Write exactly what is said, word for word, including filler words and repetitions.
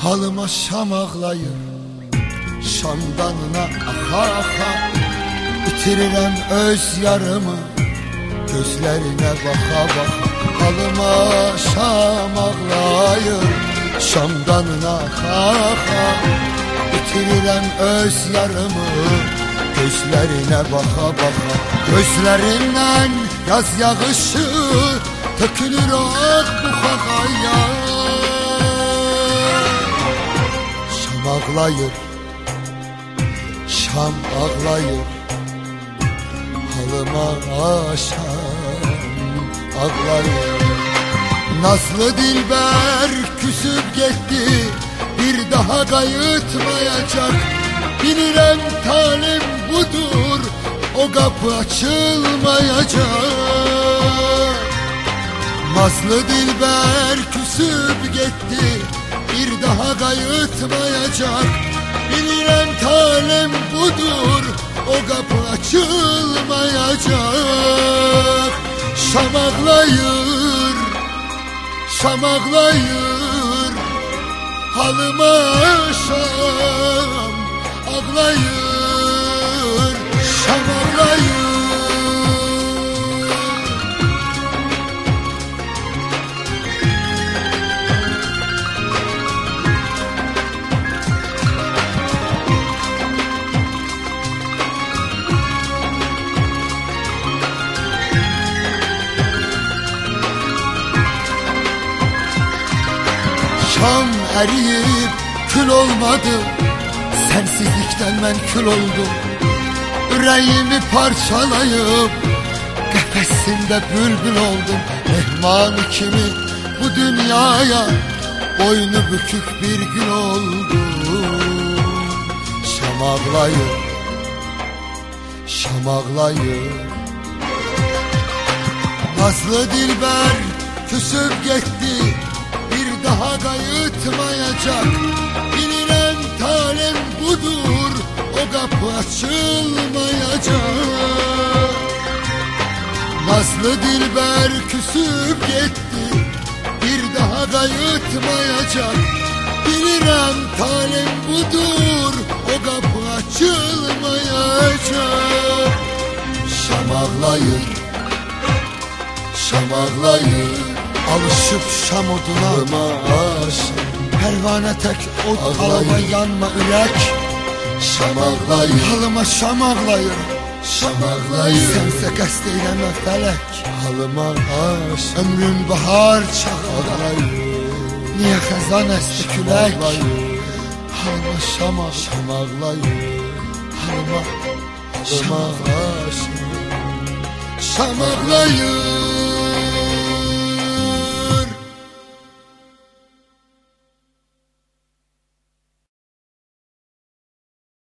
halıma şam ağlayır, şamdanına aha aha. Bitirirəm öz yarımı, gözlerine baka baka. Halıma şam ağlayır, şamdanına aha aha. Bitirirəm öz yarımı, gözlerine baka baka. Gözlerinden yaz yağışı tökülür ak bu kakaya. Şam ağlayır, şam ağlayır, halıma şam ağlayır. Nazlı dilber küsüp gitti, bir daha kayıtmayacak. Bilirəm talim budur, o kapı açılmayacak. Nazlı dilber küsüp gitti, bir daha kayıtmayacak. Bilirəm talim budur, o kapı açılmayacak. Şam ağlayır, şam ağlayır, halıma şam ağlayır, şam ağlayır. Şam eriyip kül olmadı, sensizlikten ben kül oldum. Yüreğimi parçalayıp kafesinde bülbül oldum. Mehman kimi bu dünyaya, boynu bükük bir gün oldum. Şam ağlayır, şam ağlayır, nazlı dilber küsüp gitti, bir daha kayıtmayacak. Bilirəm talim budur, o kapı açılmayacak. Nazlı dilber küsüp gitti, bir daha kayıtmayacak. Bilirəm talim budur, o kapı açılmayacak. Şam ağlayır, şam ağlayır, alışıp şam oduna aşık. Pervane tek ot alama yanma ürek. Şam ağlayır, halıma şam ağlayır, şam ağlayır. Sense qəst eyleme felek, halıma aşık. Ömrün bahar çağında, niye xəzan esti külək. Halıma şam ağlayır, şam ağlayır, halıma şam ağlayır, şam ağlayır.